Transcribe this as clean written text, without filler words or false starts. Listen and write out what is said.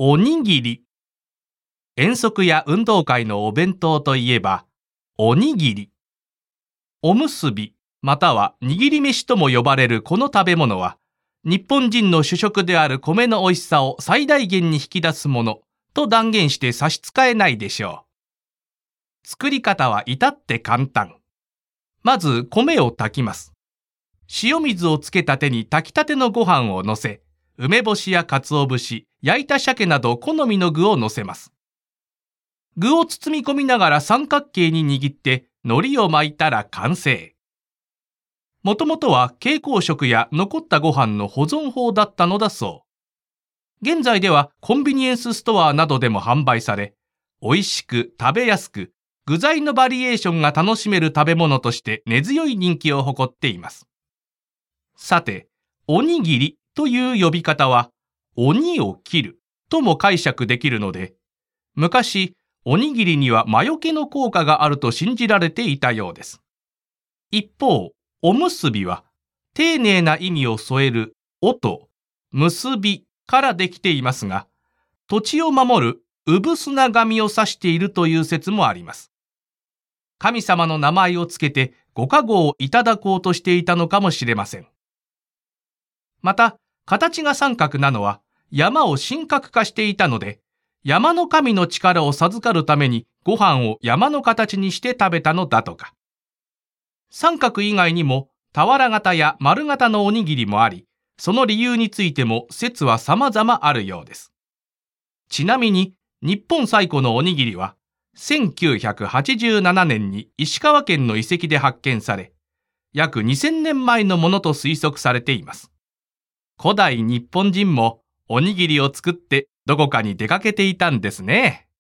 おにぎり。遠足や運動会のお弁当といえば、おにぎり。おむすび、または握り飯とも呼ばれるこの食べ物は、日本人の主食である米の美味しさを最大限に引き出すものと断言して差し支えないでしょう。作り方は至って簡単。まず米を炊きます。塩水をつけたてに炊きたてのご飯をのせ、梅干しや鰹節、焼いた鮭など好みの具をのせます。具を包み込みながら三角形に握って海苔を巻いたら完成。もともとは蛍光食や残ったご飯の保存法だったのだそう。現在ではコンビニエンスストアなどでも販売され、美味しく食べやすく、具材のバリエーションが楽しめる食べ物として根強い人気を誇っています。さて、おにぎりという呼び方は、鬼を切るとも解釈できるので、昔、おにぎりには魔除けの効果があると信じられていたようです。一方、おむすびは、丁寧な意味を添えるおと結びからできていますが、土地を守るうぶすな神を指しているという説もあります。神様の名前をつけてご加護をいただこうとしていたのかもしれません。また、形が三角なのは山を神格化していたので、山の神の力を授かるためにご飯を山の形にして食べたのだとか。三角以外にも俵型や丸型のおにぎりもあり、その理由についても説は様々あるようです。ちなみに日本最古のおにぎりは1987年に石川県の遺跡で発見され、約2000年前のものと推測されています。古代日本人もおにぎりを作ってどこかに出かけていたんですね。